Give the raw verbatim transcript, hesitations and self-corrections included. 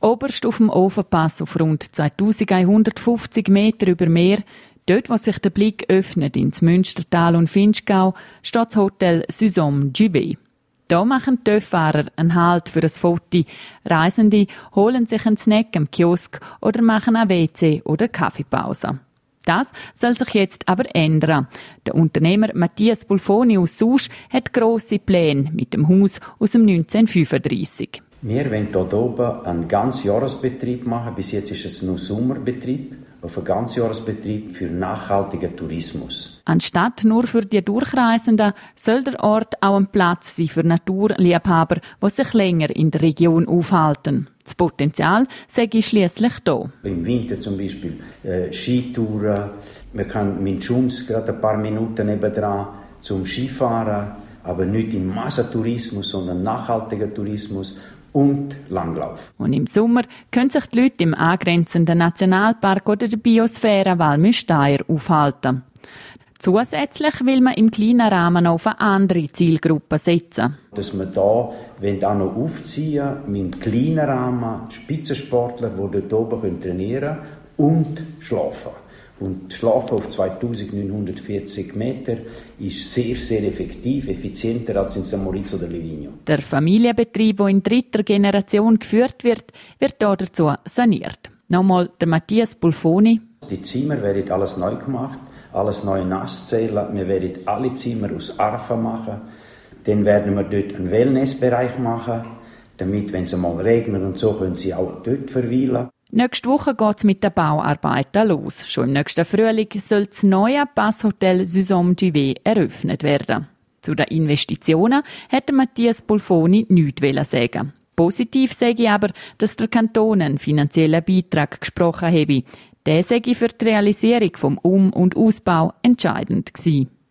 oberst auf dem Ofenpass auf rund zweitausendeinhundertfünfzig Meter über Meer, dort, wo sich der Blick öffnet ins Münstertal und Vinschgau, steht das Hotel Susom Givet. Da machen die Töfffahrer einen Halt für ein Foto. Reisende holen sich einen Snack am Kiosk oder machen eine W C- oder Kaffeepause. Das soll sich jetzt aber ändern. Der Unternehmer Matthias Bulfoni aus Susch hat grosse Pläne mit dem Haus aus dem neunzehnhundertfünfunddreissig. Wir wollen hier oben einen Ganzjahresbetrieb machen. Bis jetzt ist es nur Sommerbetrieb. Auf einen Ganzjahresbetrieb für nachhaltigen Tourismus. Anstatt nur für die Durchreisenden soll der Ort auch ein Platz sein für Naturliebhaber, die sich länger in der Region aufhalten. Das Potenzial sei schliesslich da. Im Winter zum Beispiel äh, Skitouren. Man kann mit Schums gerade ein paar Minuten nebendran zum Skifahren, aber nicht im Massentourismus, sondern nachhaltiger Tourismus. Und Langlauf. Und im Sommer können sich die Leute im angrenzenden Nationalpark oder der Biosphäre Walmüsteier aufhalten. Zusätzlich will man im kleinen Rahmen auf eine andere Zielgruppe setzen. Dass wir hier auch noch aufziehen mit einem kleinen Rahmen Spitzensportler, die dort oben trainieren können und schlafen. Und Schlafen auf zweitausendneunhundertvierzig Meter ist sehr, sehr effektiv, effizienter als in San Moritz oder Livigno. Der Familienbetrieb, der in dritter Generation geführt wird, wird hier dazu saniert. Nochmal der Matthias Bulfoni. Die Zimmer werden alles neu gemacht, alles neu nass zählen. Wir werden alle Zimmer aus Arfa machen. Dann werden wir dort einen Wellnessbereich machen, damit, wenn es einmal regnet und so, können sie auch dort verweilen. Nächste Woche geht es mit den Bauarbeiten los. Schon im nächsten Frühling soll das neue Passhotel Susom Givet eröffnet werden. Zu den Investitionen hätte Matthias Bulfoni nichts sagen. Positiv sage ich aber, dass der Kanton einen finanziellen Beitrag gesprochen habe. Der sei für die Realisierung vom Um- und Ausbau entscheidend gewesen.